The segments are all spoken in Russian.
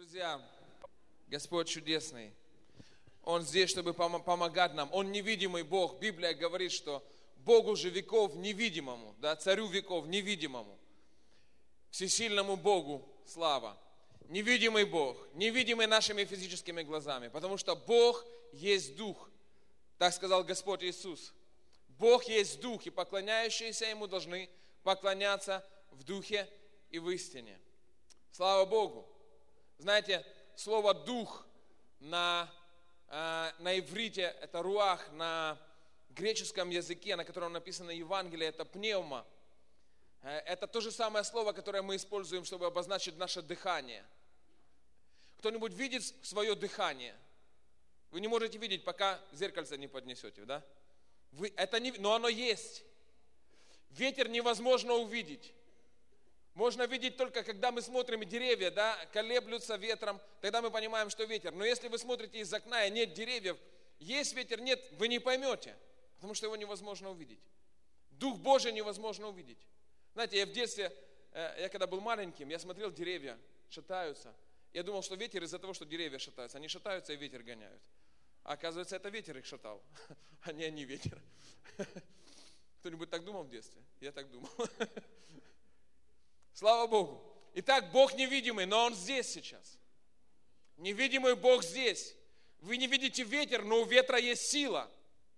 Друзья, Господь чудесный. Он здесь, чтобы помогать нам. Он невидимый Бог. Библия говорит, что Богу же веков невидимому, да, царю веков невидимому, всесильному Богу слава. Невидимый Бог, невидимый нашими физическими глазами, потому что Бог есть Дух. Так сказал Господь Иисус. Бог есть Дух, и поклоняющиеся Ему должны поклоняться в Духе и в истине. Слава Богу! Знаете, слово «дух» на иврите, это руах, на греческом языке, на котором написано Евангелие, это пневма. Это то же самое слово, которое мы используем, чтобы обозначить наше дыхание. Кто-нибудь видит свое дыхание? Вы не можете видеть, пока зеркальце не поднесете, да? Но оно есть. Ветер невозможно увидеть. Можно видеть только, когда мы смотрим, деревья, да, колеблются ветром, тогда мы понимаем, что ветер. Но если вы смотрите из окна, и нет деревьев, есть ветер, нет, вы не поймете, потому что его невозможно увидеть. Дух Божий невозможно увидеть. Знаете, я в детстве, я когда был маленьким, я смотрел, деревья шатаются. Я думал, что ветер из-за того, что деревья шатаются. Они шатаются и ветер гоняют. А оказывается, это ветер их шатал, а не они ветер. Кто-нибудь так думал в детстве? Я так думал. Слава Богу. Итак, Бог невидимый, но Он здесь сейчас. Невидимый Бог здесь. Вы не видите ветер, но у ветра есть сила.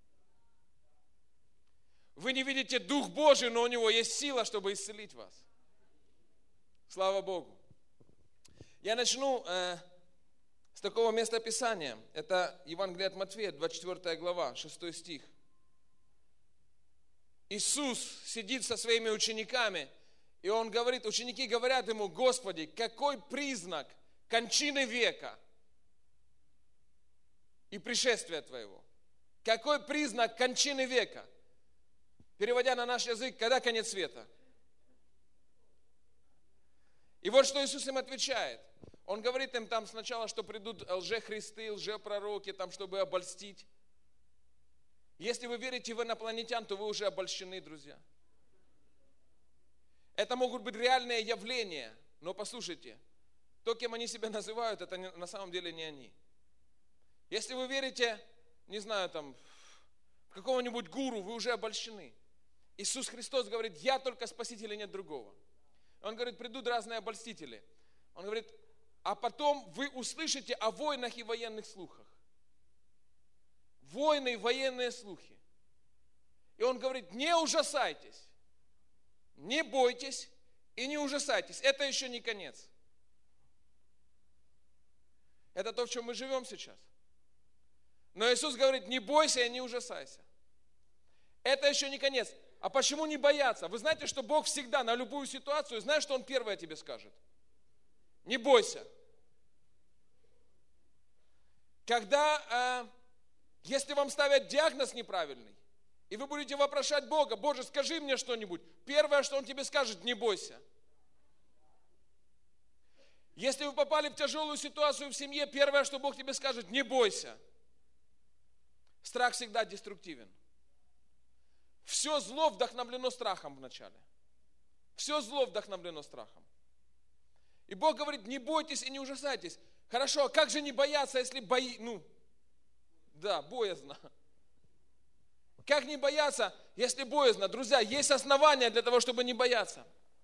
Вы не видите Дух Божий, но у Него есть сила, чтобы исцелить вас. Слава Богу. Я начну с такого места Писания. Это Евангелие от Матфея, 24 глава, 6 стих. Иисус сидит со своими учениками, и Он говорит, ученики говорят Ему: Господи, какой признак кончины века и пришествия Твоего? Какой признак кончины века? Переводя на наш язык, когда конец света? И вот что Иисус им отвечает. Он говорит им там сначала, что придут лжехристы, лжепророки, там, чтобы обольстить. Если вы верите в инопланетян, то вы уже обольщены, друзья. Это могут быть реальные явления, но послушайте, то, кем они себя называют, это на самом деле не они. Если вы верите, не знаю, там, в какого-нибудь гуру, вы уже обольщены. Иисус Христос говорит: я только Спаситель и нет другого. Он говорит: придут разные обольстители. Он говорит: а потом вы услышите о войнах и военных слухах. Войны и военные слухи. И он говорит: не ужасайтесь. Не бойтесь и не ужасайтесь. Это еще не конец. Это то, в чем мы живем сейчас. Но Иисус говорит: не бойся и не ужасайся. Это еще не конец. А почему не бояться? Вы знаете, что Бог всегда на любую ситуацию, знаешь, что Он первое тебе скажет? Не бойся. Если вам ставят диагноз неправильный, и вы будете вопрошать Бога: Боже, скажи мне что-нибудь. Первое, что Он тебе скажет: не бойся. Если вы попали в тяжелую ситуацию в семье, первое, что Бог тебе скажет: не бойся. Страх всегда деструктивен. Все зло вдохновлено страхом вначале. Все зло вдохновлено страхом. И Бог говорит: не бойтесь и не ужасайтесь. Хорошо, а как же не бояться, если боязно. Как не бояться, если боязно? Друзья, есть основания для того, чтобы не бояться.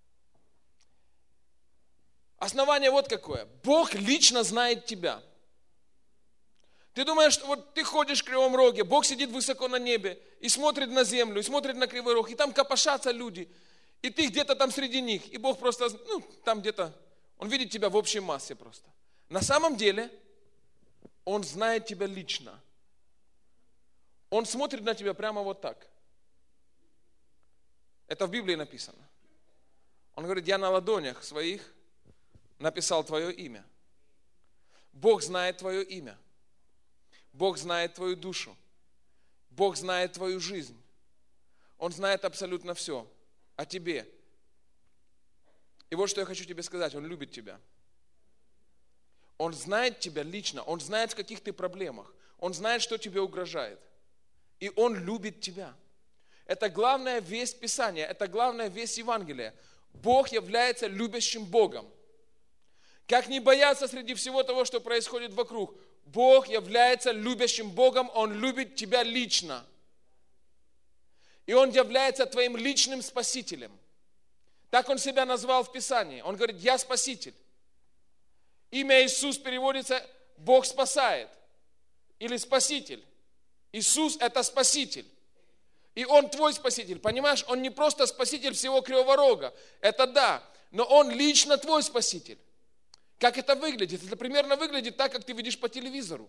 Основание вот какое. Бог лично знает тебя. Ты думаешь, что вот ты ходишь в Кривом Роге, Бог сидит высоко на небе и смотрит на землю, и смотрит на Кривой Рог, и там копошатся люди, и ты где-то там среди них, и Бог просто, там где-то, Он видит тебя в общей массе просто. На самом деле, Он знает тебя лично. Он смотрит на тебя прямо вот так. Это в Библии написано. Он говорит: я на ладонях своих написал твое имя. Бог знает твое имя. Бог знает твою душу. Бог знает твою жизнь. Он знает абсолютно все о тебе. И вот что я хочу тебе сказать. Он любит тебя. Он знает тебя лично. Он знает, в каких ты проблемах. Он знает, что тебе угрожает. И Он любит тебя. Это главная весть Писания, это главная весть Евангелия. Бог является любящим Богом. Как не бояться среди всего того, что происходит вокруг? Бог является любящим Богом, Он любит тебя лично. И Он является твоим личным спасителем. Так Он себя назвал в Писании. Он говорит, я спаситель. Имя Иисус переводится Бог спасает или спаситель. Иисус это спаситель. И Он твой спаситель. Понимаешь, Он не просто спаситель всего Кривого Рога. Это да. Но Он лично твой спаситель. Как это выглядит? Это примерно выглядит так, как ты видишь по телевизору.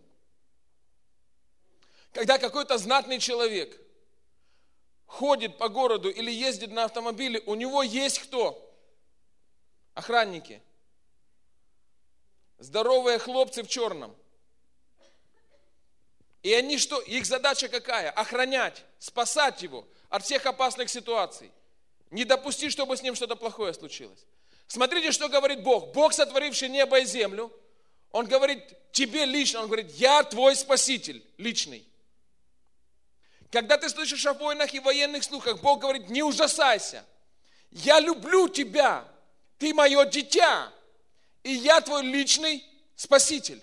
Когда какой-то знатный человек ходит по городу или ездит на автомобиле, у него есть кто? Охранники. Здоровые хлопцы в черном. И они что? Их задача какая? Охранять, спасать его от всех опасных ситуаций. Не допустить, чтобы с ним что-то плохое случилось. Смотрите, что говорит Бог. Бог, сотворивший небо и землю, Он говорит тебе лично, Он говорит, я твой спаситель личный. Когда ты слышишь о войнах и военных слухах, Бог говорит, не ужасайся. Я люблю тебя, ты мое дитя, и я твой личный спаситель.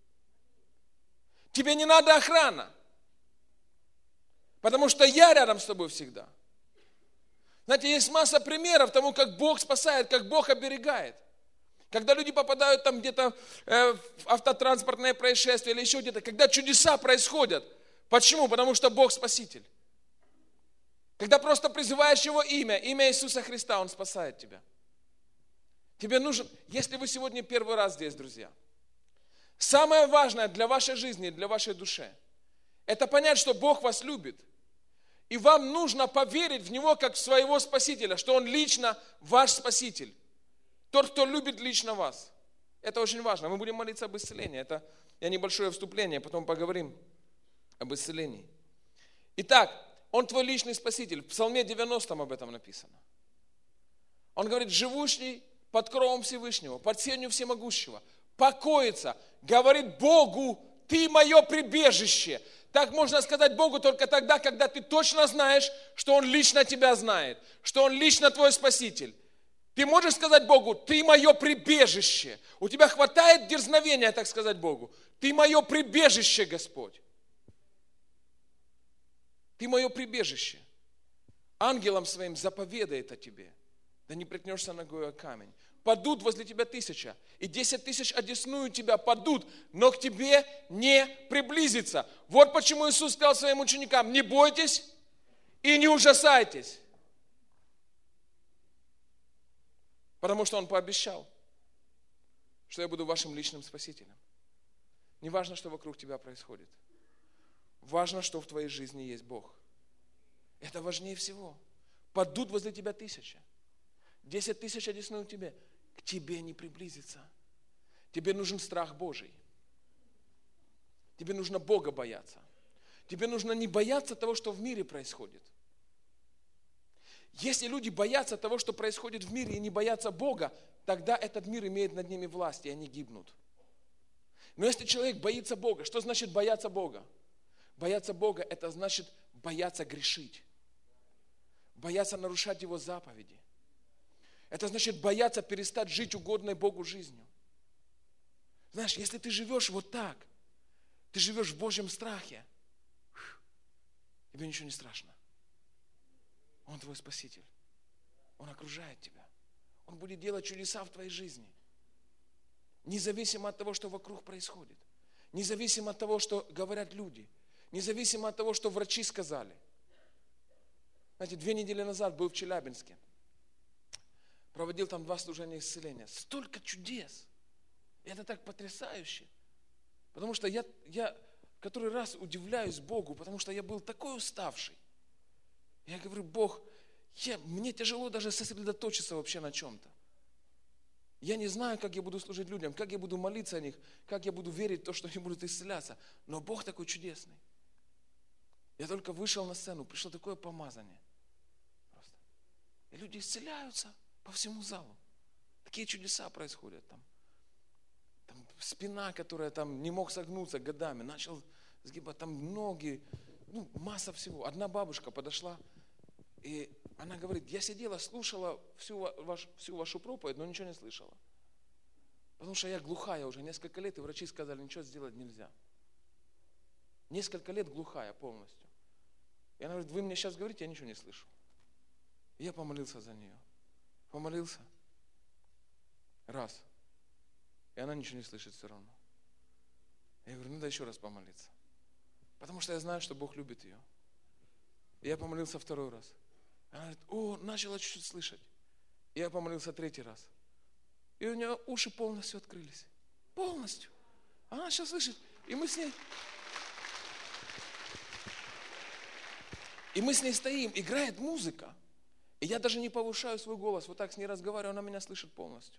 Тебе не надо охрана, потому что я рядом с тобой всегда. Знаете, есть масса примеров тому, как Бог спасает, как Бог оберегает. Когда люди попадают там где-то в автотранспортное происшествие или еще где-то, когда чудеса происходят. Почему? Потому что Бог спаситель. Когда просто призываешь Его имя Иисуса Христа, Он спасает тебя. Тебе нужен, если вы сегодня первый раз здесь, друзья, самое важное для вашей жизни, для вашей души, это понять, что Бог вас любит. И вам нужно поверить в Него как в своего Спасителя, что Он лично ваш Спаситель. Тот, кто любит лично вас. Это очень важно. Мы будем молиться об исцелении. Это небольшое вступление, потом поговорим об исцелении. Итак, Он твой личный Спаситель. В Псалме 90 об этом написано. Он говорит, живущий под кровом Всевышнего, под сенью Всемогущего, покоится, говорит Богу, ты мое прибежище. Так можно сказать Богу только тогда, когда ты точно знаешь, что Он лично тебя знает, что Он лично твой Спаситель. Ты можешь сказать Богу, ты мое прибежище. У тебя хватает дерзновения так сказать Богу. Ты мое прибежище, Господь. Ты мое прибежище. Ангелом своим заповедает о тебе. Да не прикнешься ногой о камень. Падут возле тебя 1000, и 10 000 одесную тебя падут, но к тебе не приблизится. Вот почему Иисус сказал своим ученикам, не бойтесь и не ужасайтесь. Потому что Он пообещал, что я буду вашим личным спасителем. Не важно, что вокруг тебя происходит. Важно, что в твоей жизни есть Бог. Это важнее всего. Падут возле тебя 1000. 10 000 одесную тебе. К тебе не приблизится. Тебе нужен страх Божий. Тебе нужно Бога бояться. Тебе нужно не бояться того, что в мире происходит. Если люди боятся того, что происходит в мире, и не боятся Бога, тогда этот мир имеет над ними власть, и они гибнут. Но если человек боится Бога, что значит бояться Бога? Бояться Бога – это значит бояться грешить. Бояться нарушать Его заповеди. Это значит бояться перестать жить угодной Богу жизнью. Знаешь, если ты живешь вот так, ты живешь в Божьем страхе, тебе ничего не страшно. Он твой Спаситель. Он окружает тебя. Он будет делать чудеса в твоей жизни. Независимо от того, что вокруг происходит. Независимо от того, что говорят люди. Независимо от того, что врачи сказали. Знаете, 2 недели назад был в Челябинске. Проводил там 2 служения исцеления. Столько чудес. И это так потрясающе. Потому что я который раз удивляюсь Богу, потому что я был такой уставший. Я говорю, Бог, мне тяжело даже сосредоточиться вообще на чем-то. Я не знаю, как я буду служить людям, как я буду молиться о них, как я буду верить в то, что они будут исцеляться. Но Бог такой чудесный. Я только вышел на сцену, пришло такое помазание. Просто. И люди исцеляются по всему залу. Такие чудеса происходят там. Там спина, которая там не мог согнуться годами, начал сгибать, там ноги, масса всего. Одна бабушка подошла, и она говорит, я сидела, слушала всю вашу проповедь, но ничего не слышала. Потому что я глухая уже несколько лет, и врачи сказали, ничего сделать нельзя. Несколько лет глухая полностью. И она говорит, вы мне сейчас говорите, я ничего не слышу. И я помолился за нее. Помолился. Раз. И она ничего не слышит все равно. Я говорю, надо еще раз помолиться. Потому что я знаю, что Бог любит ее. И я помолился второй раз. Она говорит, начала чуть-чуть слышать. И я помолился третий раз. И у нее уши полностью открылись. Полностью. Она сейчас слышит. И мы с ней стоим, играет музыка. И я даже не повышаю свой голос, вот так с ней разговариваю, она меня слышит полностью.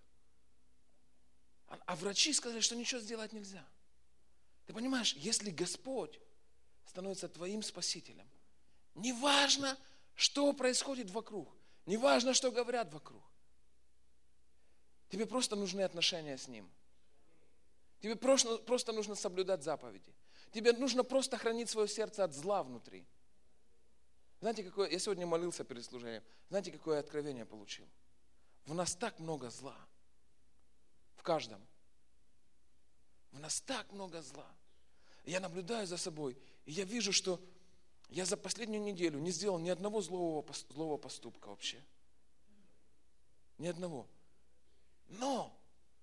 А врачи сказали, что ничего сделать нельзя. Ты понимаешь, если Господь становится твоим спасителем, неважно, что происходит вокруг, неважно, что говорят вокруг, тебе просто нужны отношения с Ним. Тебе просто нужно соблюдать заповеди. Тебе нужно просто хранить свое сердце от зла внутри. Знаете, я сегодня молился перед служением, знаете, какое откровение получил? В нас так много зла. В каждом. В нас так много зла. Я наблюдаю за собой, и я вижу, что я за последнюю неделю не сделал ни одного злого поступка вообще. Ни одного. Но,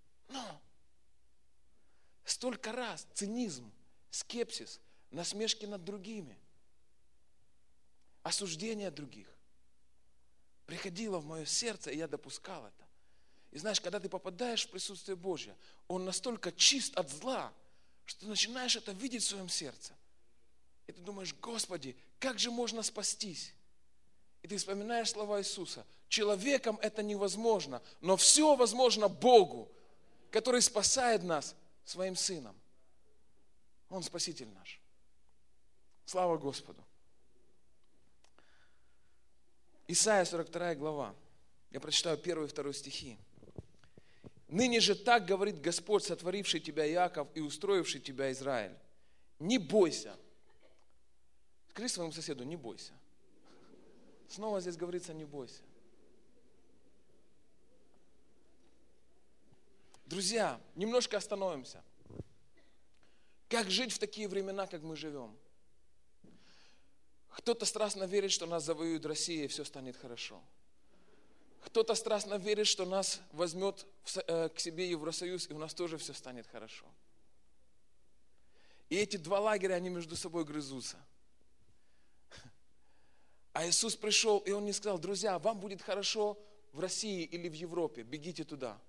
столько раз цинизм, скепсис, насмешки над другими, осуждение других приходило в мое сердце, и я допускал это. И знаешь, когда ты попадаешь в присутствие Божье, Он настолько чист от зла, что ты начинаешь это видеть в своем сердце. И ты думаешь, Господи, как же можно спастись? И ты вспоминаешь слова Иисуса. Человеком это невозможно, но все возможно Богу, который спасает нас своим Сыном. Он Спаситель наш. Слава Господу. Исайя 42 глава. Я прочитаю 1 и 2 стихи. «Ныне же так говорит Господь, сотворивший тебя, Иаков, и устроивший тебя, Израиль. Не бойся». Скажи своему соседу, не бойся. Снова здесь говорится, не бойся. Друзья, немножко остановимся. Как жить в такие времена, как мы живем? Кто-то страстно верит, что нас завоюет Россия, и все станет хорошо. Кто-то страстно верит, что нас возьмет к себе Евросоюз, и у нас тоже все станет хорошо. И эти два лагеря, они между собой грызутся. А Иисус пришел, и Он не сказал, друзья, вам будет хорошо в России или в Европе, бегите туда.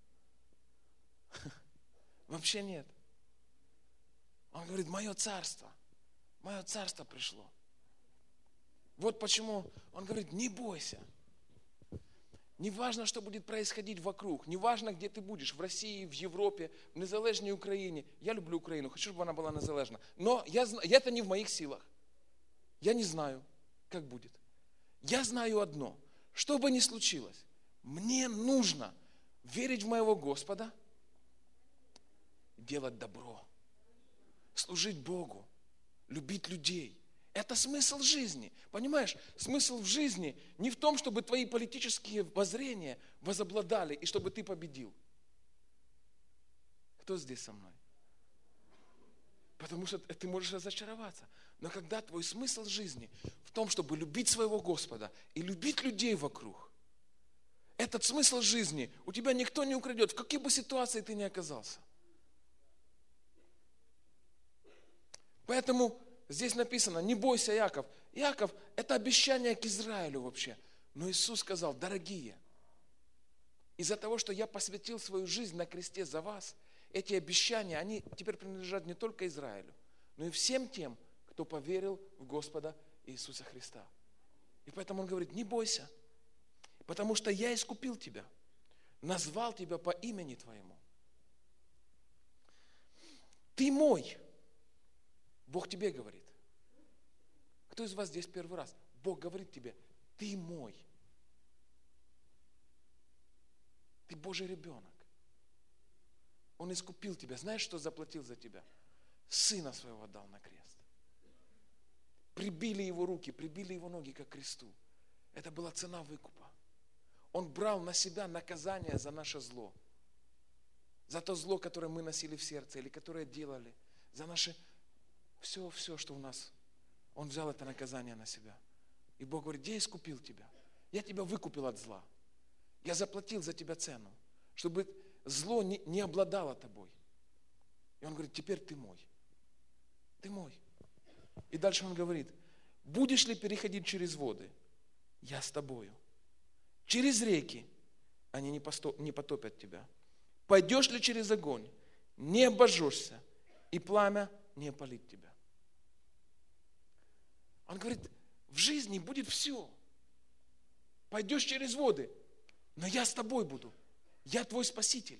Вообще нет. Он говорит, мое царство пришло. Вот почему Он говорит, не бойся. Не важно, что будет происходить вокруг, не важно, где ты будешь, в России, в Европе, в незалежной Украине. Я люблю Украину, хочу, чтобы она была незалежна. Но это не в моих силах. Я не знаю, как будет. Я знаю одно, что бы ни случилось, мне нужно верить в моего Господа, делать добро, служить Богу, любить людей. Это смысл жизни. Понимаешь, смысл в жизни не в том, чтобы твои политические воззрения возобладали и чтобы ты победил. Кто здесь со мной? Потому что ты можешь разочароваться. Но когда твой смысл жизни в том, чтобы любить своего Господа и любить людей вокруг, этот смысл жизни у тебя никто не украдет, в какой бы ситуации ты ни оказался. Поэтому здесь написано, не бойся, Иаков. Иаков – это обещание к Израилю вообще. Но Иисус сказал, дорогие, из-за того, что я посвятил свою жизнь на кресте за вас, эти обещания, они теперь принадлежат не только Израилю, но и всем тем, кто поверил в Господа Иисуса Христа. И поэтому Он говорит, не бойся, потому что я искупил тебя, назвал тебя по имени твоему. Ты мой. Бог тебе говорит. Кто из вас здесь первый раз? Бог говорит тебе, ты мой. Ты Божий ребенок. Он искупил тебя. Знаешь, что заплатил за тебя? Сына своего дал на крест. Прибили его руки, прибили его ноги ко кресту. Это была цена выкупа. Он брал на себя наказание за наше зло. за то зло, которое мы носили в сердце, или которое делали, за наше все, что у нас. Он взял это наказание на себя. И Бог говорит: я искупил тебя. Я тебя выкупил от зла. Я заплатил за тебя цену, чтобы зло не обладало тобой. И Он говорит: теперь ты мой. Ты мой. И дальше Он говорит: будешь ли переходить через воды? Я с тобою. Через реки они не потопят тебя. Пойдешь ли через огонь? Не обожжешься, и пламя не опалит тебя. Он говорит: в жизни будет все. Пойдешь через воды, но я с тобой буду. Я твой спаситель.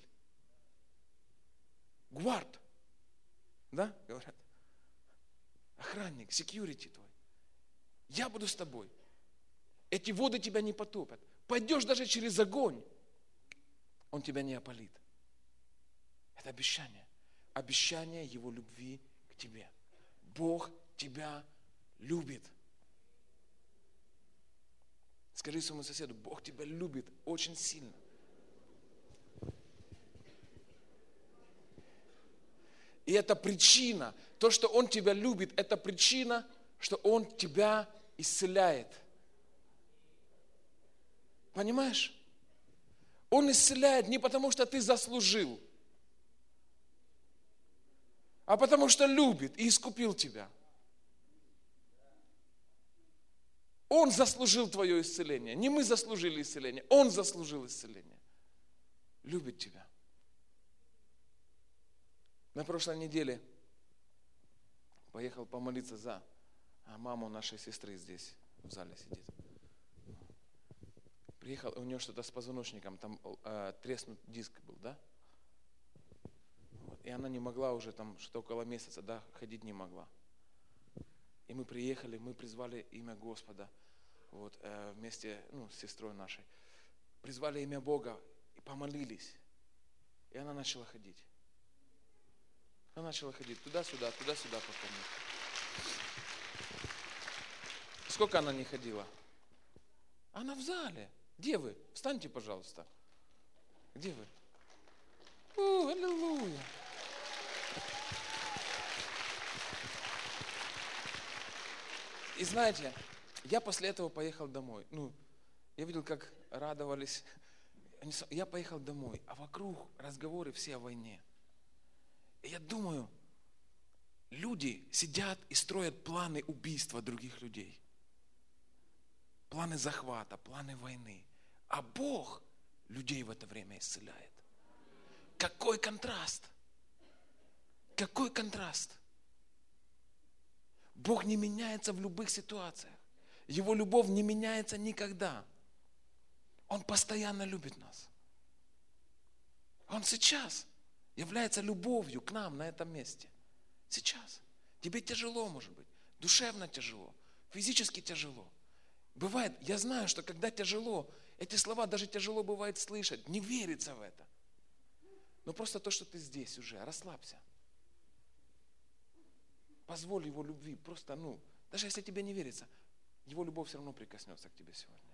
Гвард. Да, говорят? Охранник, security твой. Я буду с тобой. Эти воды тебя не потопят. Пойдешь даже через огонь, он тебя не опалит. Это обещание. Обещание Его любви к тебе. Бог тебя любит. Скажи своему соседу: Бог тебя любит очень сильно. И это причина, то, что Он тебя любит, это причина, что Он тебя исцеляет. Понимаешь? Он исцеляет не потому, что ты заслужил, а потому что любит и искупил тебя. Он заслужил твое исцеление. Не мы заслужили исцеление, Он заслужил исцеление. Любит тебя. На прошлой неделе поехал помолиться за маму нашей сестры, здесь в зале сидит. Приехал, у нее что-то с позвоночником, там треснут диск был, да? Вот. И она не могла уже, там, что около месяца, да, ходить не могла. И мы приехали, мы призвали имя Господа, вот, вместе, с сестрой нашей. Призвали имя Бога и помолились. И она начала ходить. Она начала ходить туда-сюда потом. Сколько она не ходила? Она в зале. Где вы? Встаньте, пожалуйста. Где вы? О, аллилуйя. И знаете, я после этого поехал домой. Я видел, как радовались. Я поехал домой, а вокруг разговоры все о войне. И я думаю, люди сидят и строят планы убийства других людей. Планы захвата, планы войны. А Бог людей в это время исцеляет. Какой контраст! Какой контраст! Бог не меняется в любых ситуациях. Его любовь не меняется никогда. Он постоянно любит нас. Он сейчас является любовью к нам на этом месте. Сейчас. Тебе тяжело, может быть. Душевно тяжело. Физически тяжело. Бывает, я знаю, что когда тяжело, эти слова даже тяжело бывает слышать. Не верится в это. Но просто то, что ты здесь уже, расслабься. Позволь Его любви. Просто, даже если тебе не верится, Его любовь все равно прикоснется к тебе сегодня.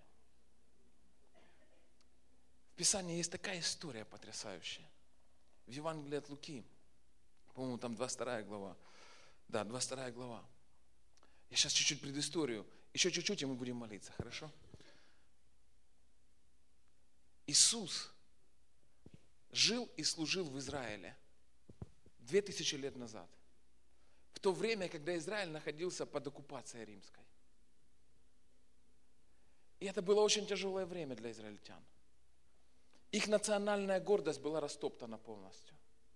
В Писании есть такая история потрясающая. В Евангелии от Луки, по-моему, там 22 глава. Да, 22 глава. Я сейчас чуть-чуть предысторию. Еще чуть-чуть, и мы будем молиться, хорошо? Иисус жил и служил в Израиле 2000 лет назад. В то время, когда Израиль находился под оккупацией римской. И это было очень тяжелое время для израильтян. Их национальная гордость была растоптана полностью.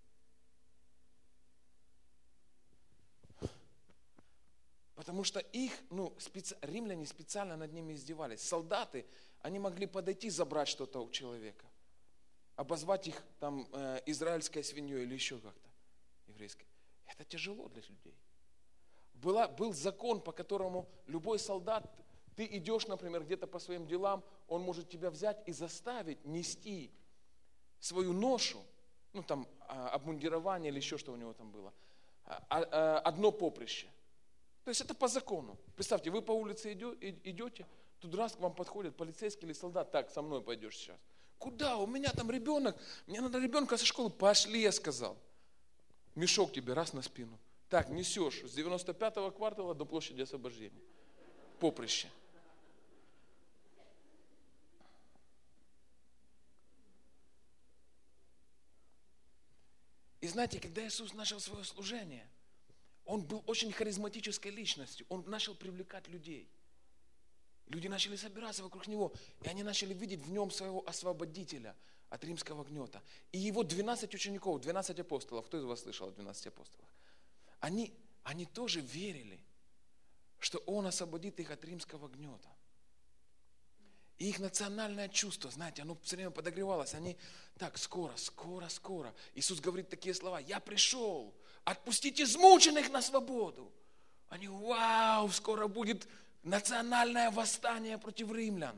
Потому что римляне специально над ними издевались. Солдаты, они могли подойти, забрать что-то у человека. Обозвать их там израильской свиньей или еще как-то еврейской. Это тяжело для людей. Был закон, по которому любой солдат, ты идешь, например, где-то по своим делам, он может тебя взять и заставить нести свою ношу, обмундирование или еще что у него там было, одно поприще. То есть это по закону. Представьте, вы по улице идете, тут раз к вам подходит полицейский или солдат, так, со мной пойдешь сейчас. Куда? У меня там ребенок. Мне надо ребенка со школы. Пошли, я сказал. Мешок тебе раз на спину. Так, несешь с 95-го квартала до площади Освобождения. Поприще. И знаете, когда Иисус начал свое служение, Он был очень харизматической личностью. Он начал привлекать людей. Люди начали собираться вокруг Него, и они начали видеть в Нем своего освободителя от римского гнета. И Его 12 учеников, 12 апостолов, кто из вас слышал о 12 апостолах? Они тоже верили, что Он освободит их от римского гнета. И их национальное чувство, знаете, оно все время подогревалось. Они так, скоро. Иисус говорит такие слова: «Я пришел, отпустить измученных на свободу». Они, вау, скоро будет национальное восстание против римлян.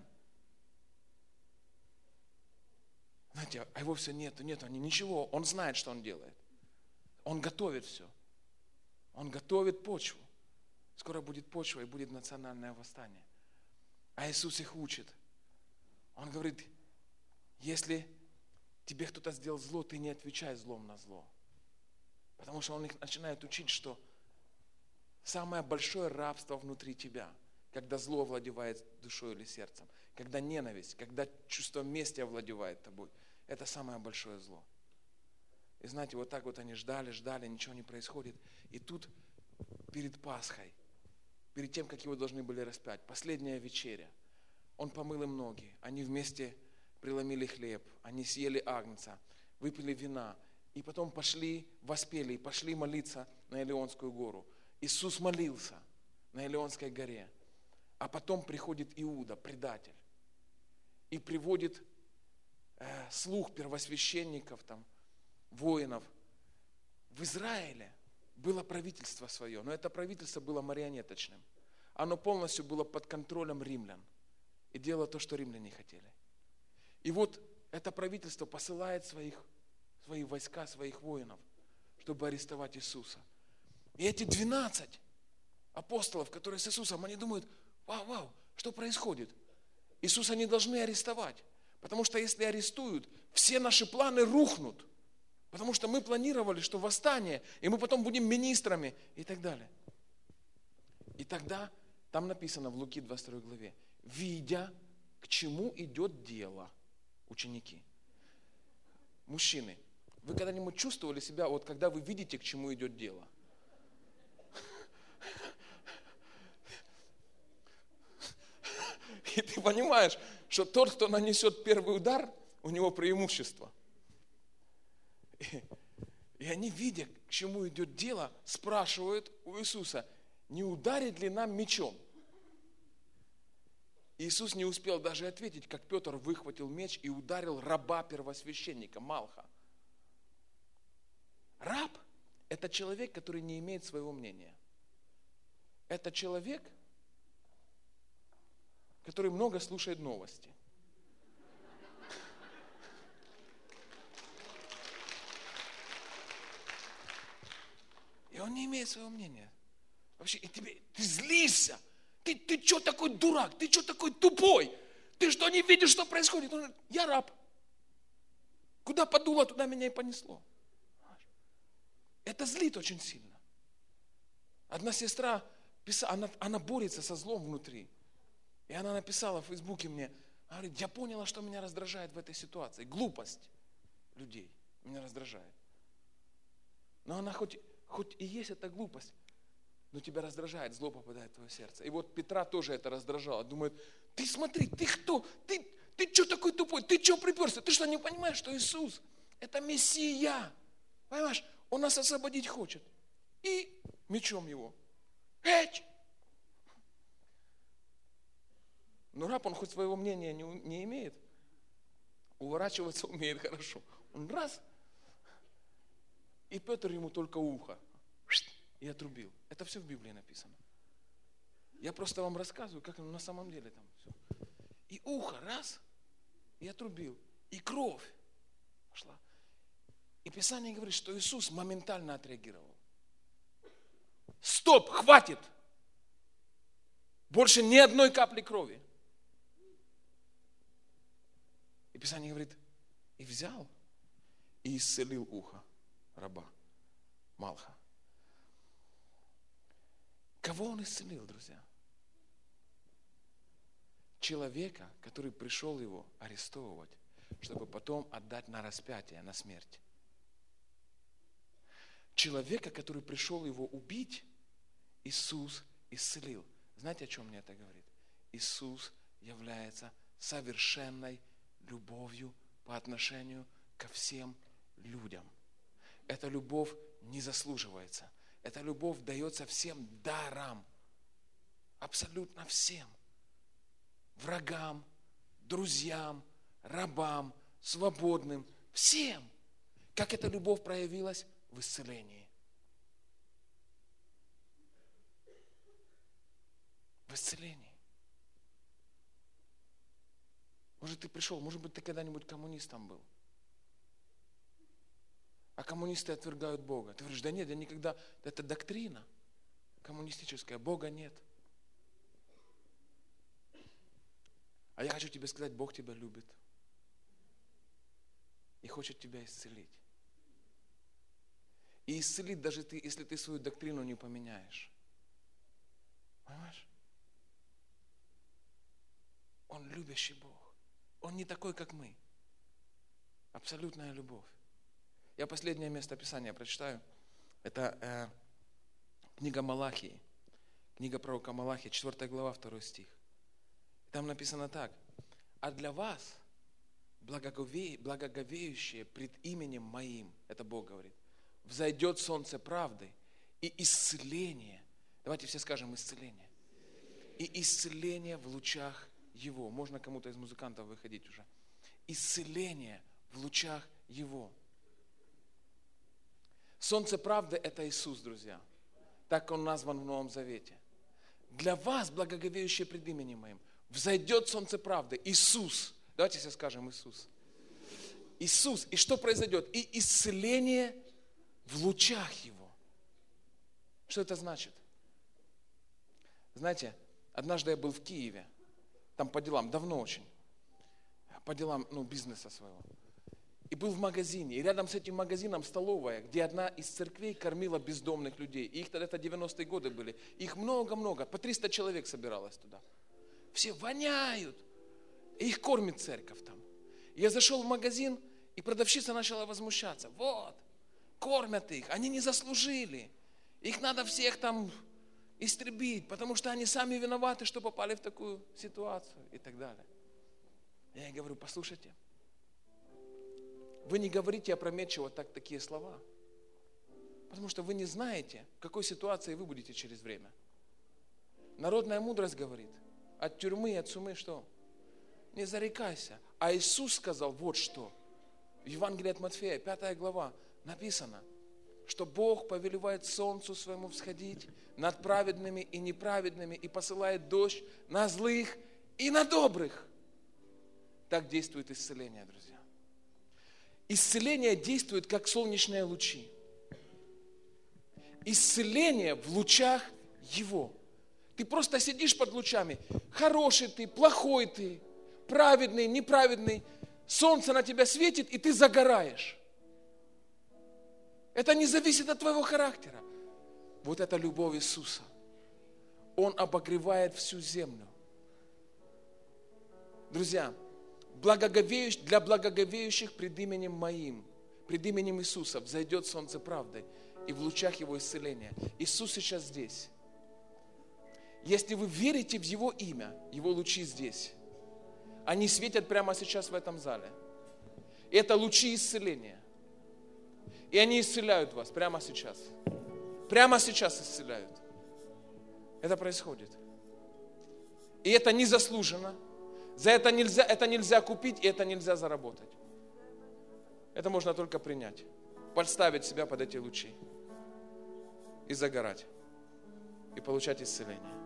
Знаете, а его все нету, они ничего. Он знает, что Он делает. Он готовит все. Он готовит почву. Скоро будет почва и будет национальное восстание. А Иисус их учит. Он говорит: если тебе кто-то сделал зло, ты не отвечай злом на зло. Потому что Он их начинает учить, что самое большое рабство внутри тебя, когда зло овладевает душой или сердцем, когда ненависть, когда чувство мести овладевает тобой, это самое большое зло. И знаете, вот так вот они ждали, ничего не происходит. И тут перед Пасхой, перед тем, как Его должны были распять, последняя вечеря, Он помыл им ноги, они вместе преломили хлеб, они съели агнца, выпили вина, и потом пошли, воспели, и пошли молиться на Илионскую гору. Иисус молился на Илионской горе, а потом приходит Иуда, предатель, и приводит слух первосвященников, воинов. В Израиле было правительство свое, но это правительство было марионеточным. Оно полностью было под контролем римлян и делало то, что римляне хотели. И вот это правительство посылает свои войска, своих воинов, чтобы арестовать Иисуса. И эти 12 апостолов, которые с Иисусом, они думают: вау, что происходит? Иисуса не должны арестовать, потому что если арестуют, все наши планы рухнут. Потому что мы планировали, что восстание, и мы потом будем министрами и так далее. И тогда там написано в Луки 22 главе: видя, к чему идет дело, ученики. Мужчины, вы когда-нибудь чувствовали себя, вот когда вы видите, к чему идет дело? И ты понимаешь, что тот, кто нанесет первый удар, у него преимущество. И они, видя, к чему идет дело, спрашивают у Иисуса: не ударит ли нам мечом? Иисус не успел даже ответить, как Петр выхватил меч и ударил раба первосвященника Малха. Раб – это человек, который не имеет своего мнения. Это человек, который много слушает новости. И он не имеет своего мнения. Вообще, и ты злишься. Ты что такой дурак? Ты что такой тупой? Ты что, не видишь, что происходит? Он говорит: я раб. Куда подуло, туда меня и понесло. Это злит очень сильно. Одна сестра, она борется со злом внутри. И она написала в Фейсбуке мне, она говорит: я поняла, что меня раздражает в этой ситуации. Глупость людей меня раздражает. Но она хоть и есть эта глупость, но тебя раздражает, зло попадает в твое сердце. И вот Петра тоже это раздражало. Думает: ты смотри, ты кто? Ты что такой тупой? Ты что приперся? Ты что, не понимаешь, что Иисус – это Мессия? Понимаешь? Он нас освободить хочет. И мечом его. Эть! Но раб, он хоть своего мнения не имеет, уворачиваться умеет хорошо. Он раз, и Петр ему только ухо и отрубил. Это все в Библии написано. Я просто вам рассказываю, как на самом деле там все. И ухо раз, и отрубил. И кровь пошла. И Писание говорит, что Иисус моментально отреагировал. Стоп, хватит! Больше ни одной капли крови. И Писание говорит, и взял, и исцелил ухо раба Малха. Кого он исцелил, друзья? Человека, который пришел его арестовывать, чтобы потом отдать на распятие, на смерть. Человека, который пришел его убить, Иисус исцелил. Знаете, о чем мне это говорит? Иисус является совершенной любовью по отношению ко всем людям. Эта любовь не заслуживается. Эта любовь дается всем даром. Абсолютно всем. Врагам, друзьям, рабам, свободным. Всем. Как эта любовь проявилась в исцелении. В исцелении. Может, ты пришел, может быть, ты когда-нибудь коммунистом был. А коммунисты отвергают Бога. Ты говоришь, да нет, я никогда... Это доктрина коммунистическая, Бога нет. А я хочу тебе сказать, Бог тебя любит. И хочет тебя исцелить. И исцелит даже ты, если ты свою доктрину не поменяешь. Понимаешь? Он любящий Бог. Он не такой, как мы. Абсолютная любовь. Я последнее место Писания прочитаю. Это книга Малахии. Книга пророка Малахии, 4 глава, 2 стих. Там написано так. А для вас, благоговеющие пред именем моим, это Бог говорит, взойдет солнце правды и исцеление. Давайте все скажем исцеление. И исцеление в лучах Его. Можно кому-то из музыкантов выходить уже. Исцеление в лучах Его. Солнце правды – это Иисус, друзья. Так Он назван в Новом Завете. Для вас, благоговеющие пред именем моим, взойдет солнце правды. Иисус. Давайте все скажем Иисус. Иисус. И что произойдет? И исцеление в лучах Его. Что это значит? Знаете, однажды я был в Киеве. Там по делам, давно очень. По делам, бизнеса своего. И был в магазине. И рядом с этим магазином столовая, где одна из церквей кормила бездомных людей. И их тогда, это 90-е годы были. Их много-много. По 300 человек собиралось туда. Все воняют. И их кормит церковь там. Я зашел в магазин, и продавщица начала возмущаться. Вот, кормят их. Они не заслужили. Их надо всех там истребить, потому что они сами виноваты, что попали в такую ситуацию и так далее. Я ей говорю, послушайте, вы не говорите опрометчиво такие слова, потому что вы не знаете, в какой ситуации вы будете через время. Народная мудрость говорит, от тюрьмы и от сумы что? Не зарекайся. А Иисус сказал вот что. В Евангелии от Матфея, 5 глава, написано, что Бог повелевает солнцу своему всходить над праведными и неправедными и посылает дождь на злых и на добрых. Так действует исцеление, друзья. Исцеление действует, как солнечные лучи. Исцеление в лучах Его. Ты просто сидишь под лучами. Хороший ты, плохой ты, праведный, неправедный. Солнце на тебя светит, и ты загораешь. Это не зависит от твоего характера. Вот это любовь Иисуса. Он обогревает всю землю. Друзья, для благоговеющих пред именем моим, пред именем Иисуса взойдет солнце правды, и в лучах Его исцеления. Иисус сейчас здесь. Если вы верите в Его имя, Его лучи здесь. Они светят прямо сейчас в этом зале. И это лучи исцеления. И они исцеляют вас прямо сейчас. Прямо сейчас исцеляют. Это происходит. И это незаслуженно. За это нельзя купить, и это нельзя заработать. Это можно только принять. Подставить себя под эти лучи. И загорать. И получать исцеление.